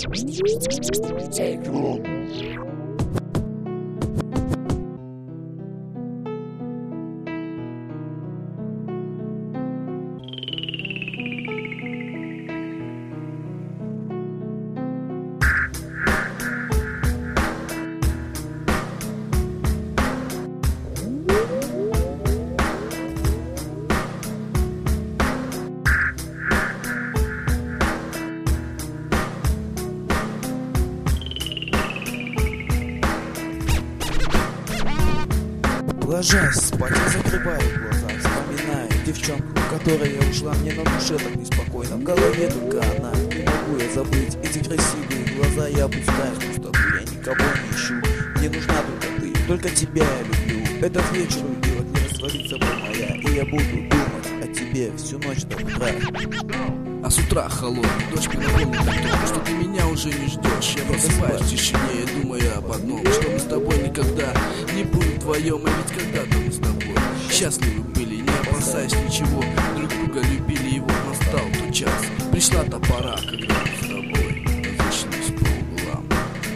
Ложась спать, я закрываю глаза, вспоминаю девчонку, которая ушла, мне на душе так неспокойно. В голове только она, не могу я забыть эти красивые глаза. Я опускаюсь в пустоту, я никого не ищу. Мне нужна только тебя я люблю. Этот вечер уйдет, не растворится боль моя, и я буду думать о тебе всю ночь до утра. А с утра холодный дождь мне напомнит о том, что ты меня уже не ждешь. Я просыпаюсь в тишине и думаю об одном, что мы с тобой никогда не будем вдвоем. А ведь когда-то мы с тобой счастливы были, не опасаясь ничего, друг друга любили, и вот настал тот час. Пришла та пора, когда мы с тобой разошлись по углам.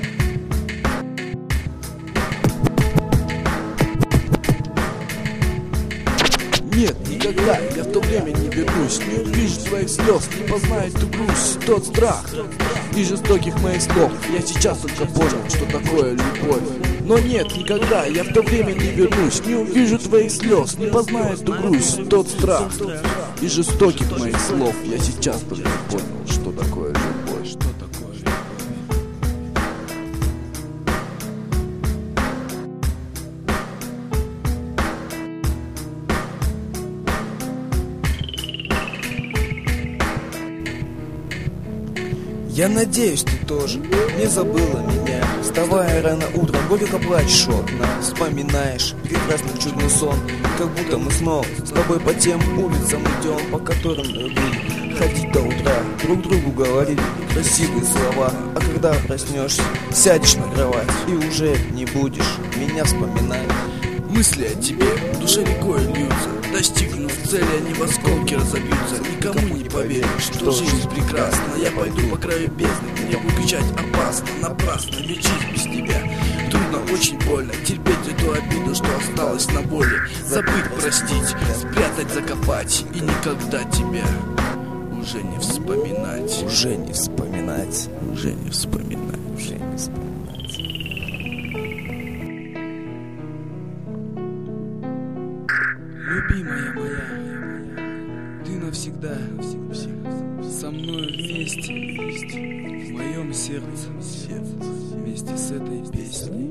Нет, никогда я в то время не вернусь, не увижу твоих слез, не познаю ту грусть, тот страх и жестоких моих слов. Я сейчас только понял, что такое любовь. Но нет, никогда я в то время не вернусь, не увижу твоих слез, не познаю ту грусть, тот страх и жестоких моих слов. Я сейчас только понял, что такое любовь, что такое любовь. Я надеюсь, ты тоже не забыла меня. Вставая рано утром, горько плачешь у окна. Вспоминаешь прекрасный чудный сон, как будто мы снова с тобой по тем улицам идем, по которым любили ходить до утра, друг другу говорили красивые слова. А когда проснешься, сядешь на кровать и уже не будешь меня вспоминать. Мысли о тебе в душе рекой льются, достигнув цели, они в осколки разобьются. Никому не поверишь, что жизнь прекрасна. Я пойду по краю бездны, мне выключать опасно, напрасно, ведь жизнь без тебя трудно, очень больно. Терпеть эту обиду, что осталось на воле, забыть, простить, спрятать, закопать, и никогда тебя уже не вспоминать. Уже не вспоминать. Уже не вспоминать. Уже не вспоминать. Любимая моя, ты навсегда со мной вместе, в моем сердце, вместе с этой песней.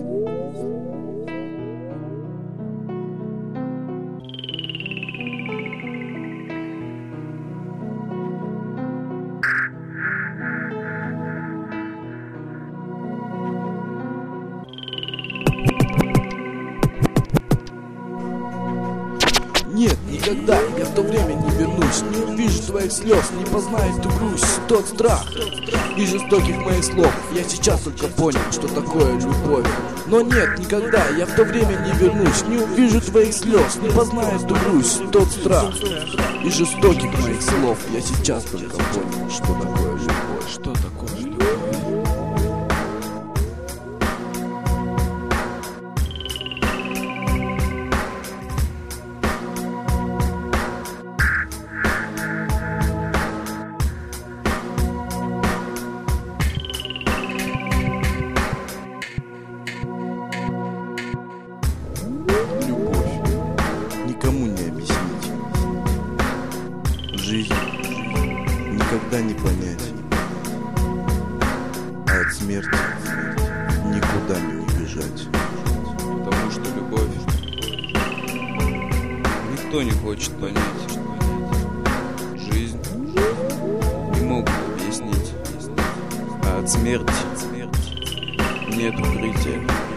Нет, никогда я в то время не вернусь, не увижу твоих слез, не познаю ту грусть, тот страх и жестоких моих слов. Я сейчас только понял, что такое любовь. Но нет, никогда я в то время не вернусь, не увижу твоих слез, не познаю ту грусть, тот страх и жестоких моих слов. Я сейчас только понял, что такое любовь. Что такое любовь? Никому не объяснить. Жизнь никогда не понять. А от смерти никуда не убежать. Потому что любовь никто не хочет понять. Жизнь не могут объяснить. А от смерти нет укрытия.